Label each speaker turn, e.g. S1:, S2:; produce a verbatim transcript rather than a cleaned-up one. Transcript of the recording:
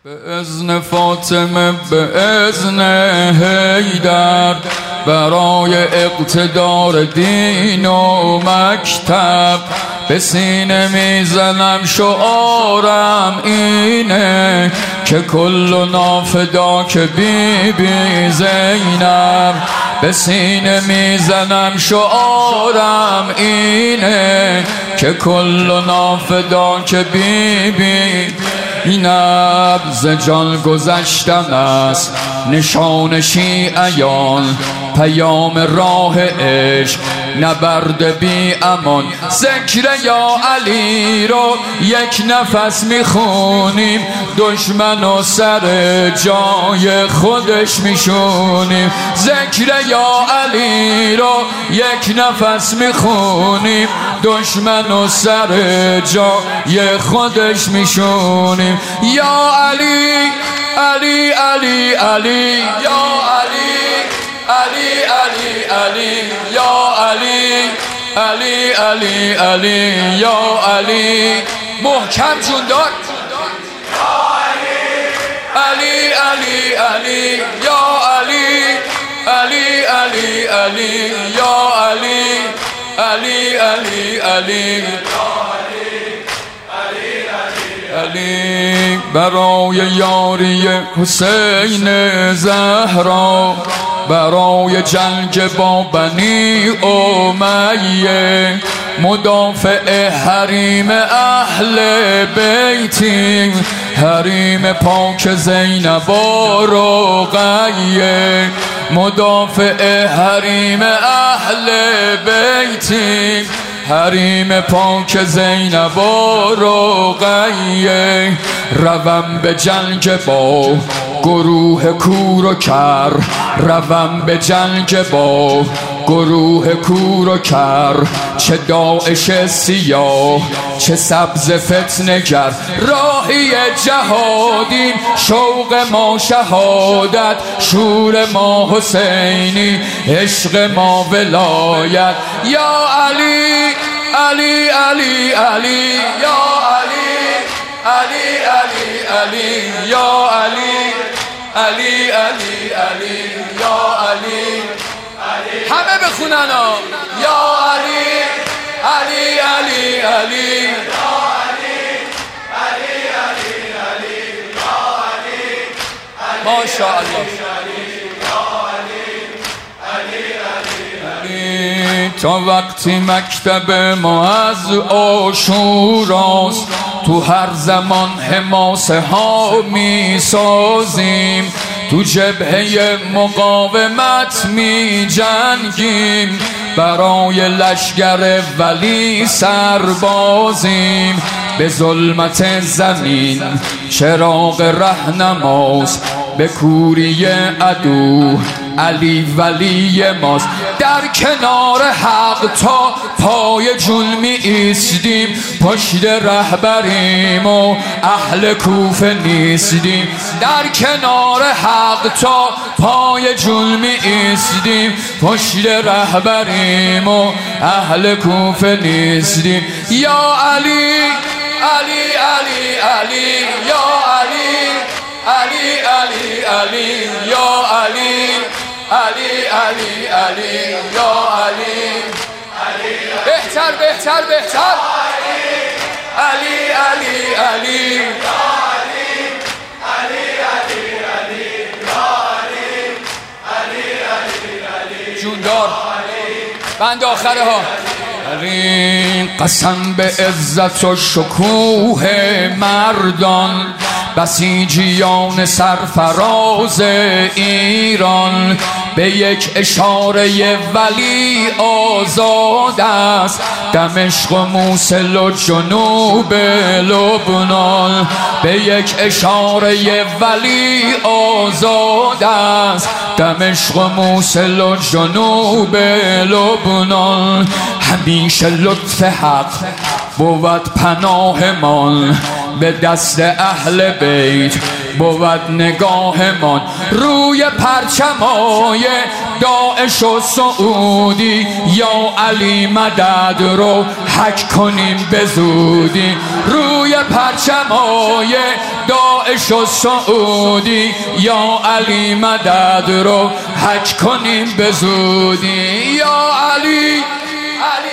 S1: به اذن فاطمه به اذن حیدر برای اقتدار دین و مکتب به سینه میزنم شعارم اینه که کل نافدا که بی بی زینب به سینه میزنم شعارم اینه که کل نافدا که بی بی اینب ز جان گذشتن است نشان شیعیان پیام راه عشق نبرد بی امان ذکر یا علی رو یک نفس میخونیم دشمن و سر جای خودش میشونیم ذکر یا علی رو یک نفس میخونیم دشمن و سر جای خودش میشونیم یا علی علی علی علی یا علی علی علی علی یا علی علی علی علی یا علی محکم جون دار علی علی علی یا علی علی علی علی یا علی علی علی علی علی برای یاری حسین زهرا برای جنگ با بنی امیه مدافع حریم اهل بیتیم حریم پاک زینب و رقیه مدافع حریم اهل بیتیم حریم پاک زینب و رقیه روم به جنگ با گروه کور و کر روم به جنگ با گروه کور و کر چه داعش سیاه چه سبز فتنگر راهی جهادیم شوق ما شهادت شور ما حسینی عشق ما ولایت یا علی علی علی علی یا علی علی علی علی یا علی علی علی علی یا علی همه بخونن ها یا علی علی علی علی یا علی علی علی علی یا علی ماشاءالله تا وقتی مکتب ما از عاشوراست تو هر زمان حماسه ها می سازیم تو جبهه مقاومت می جنگیم برای لشگر ولی سربازیم به ظلمت زمین چراغ رهنماست به کوری عدو علی ولی ماست در کنار حق تا پای جون می ایستیم پشت رهبریم و اهل کوفه نیستیم در کنار حق تا پای جون می ایستیم پشت رهبریم و اهل کوفه نیستیم یا علی علی علی علی یا علی علی علی علی یا علی علی علی علی یا علی بهتر بهتر بهتر علی علی علی یا علی علی علی علی یا علی علی علی علی جوندار بند آخره ها قسم به عزت و شکوه مردان بسیجیان سرفراز ایران به یک اشاره ولی آزاد است دمشق و موصل و جنوب لبنان به یک اشاره ولی آزاد است دمشق و موصل و جنوب لبنان همیشه لطف حق بود پناهمان به دست اهل بیت بود نگاهمان روی پرچمای داعش و سعودی، یا علی مدد رو حک کنیم به زودی. روی پرچمای داعش و سعودی، یا علی مدد رو حک کنیم به زودی. یا علی علی